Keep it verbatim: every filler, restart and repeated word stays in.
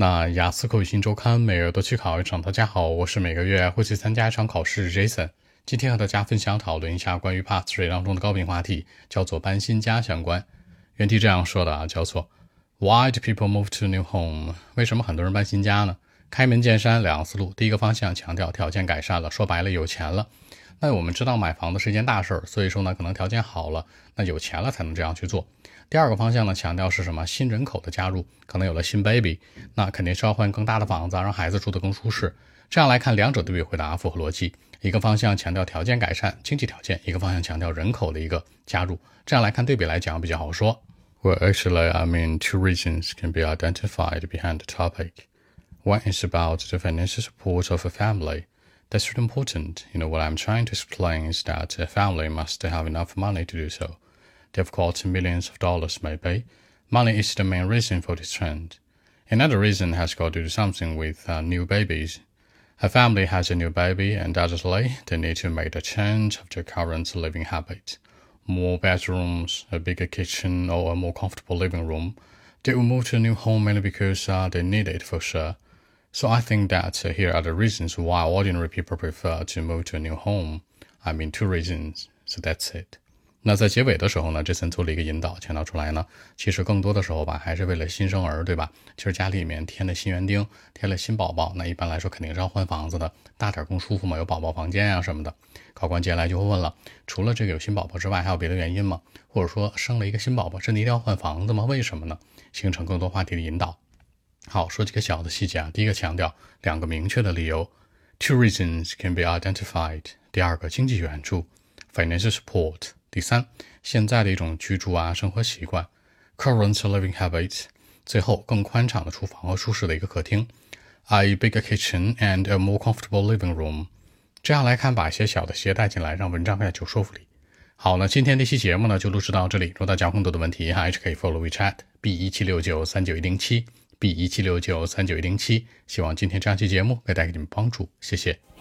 那雅思口语新周刊每月都去考一场。大家好，我是每个月会去参加一场考试 Jason。今天和大家分享讨论一下关于 Part 三当中的高频话题，叫做搬新家相关。原题这样说的啊，叫做 Why do people move to a new home？ 为什么很多人搬新家呢？开门见山两个思路，第一个方向强调条件改善了，说白了有钱了。那我们知道买房子是一件大事儿，所以说呢可能条件好了，那有钱了才能这样去做。第二个方向呢强调是什么？新人口的加入，可能有了新 baby， 那肯定是要换更大的房子，让孩子住得更舒适。这样来看，两者对比回答符合逻辑。一个方向强调条件改善，经济条件，一个方向强调人口的一个加入。这样来看对比来讲比较好说。Well, actually, I mean, two reasons can be identified behind the topic. One is about the financial support of a family. That's really important. You know, what I'm trying to explain is that a family must have enough money to do so. They've got millions of dollars maybe. Money is the main reason for this trend. Another reason has got to do something with uh, new babies. A family has a new baby, and undoubtedly they need to make a change of their current living habit. More bedrooms, a bigger kitchen, or a more comfortable living room. They will move to a new home mainly because uh, they need it for sure. So I think that uh, here are the reasons why ordinary people prefer to move to a new home. I mean two reasons, so that's it. 那在结尾的时候呢，这森做了一个引导，强调出来呢，其实更多的时候吧，还是为了新生儿，对吧？其实家里面添了新园丁，添了新宝宝，那一般来说肯定是要换房子的，大点更舒服嘛，有宝宝房间呀、啊、什么的。考官接下来就会问了，除了这个有新宝宝之外，还有别的原因吗？或者说生了一个新宝宝，真的一定要换房子吗？为什么呢？形成更多话题的引导。好，说几个小的细节啊。第一个强调两个明确的理由 ，two reasons can be identified。第二个经济援助 ，financial support。第三，现在的一种居住啊生活习惯 current living habits。 最后，更宽敞的厨房和舒适的一个客厅 a bigger kitchen and a more comfortable living room。 这样来看，把一些小的细节带进来，让文章更加有说服力。好，那今天这期节目呢就录制到这里。如果大家有更多的问题，还是可以 follow WeChat B 一七六九三九一零七 B 一七六九三九一零七。希望今天这样期节目可以带给你们帮助，谢谢。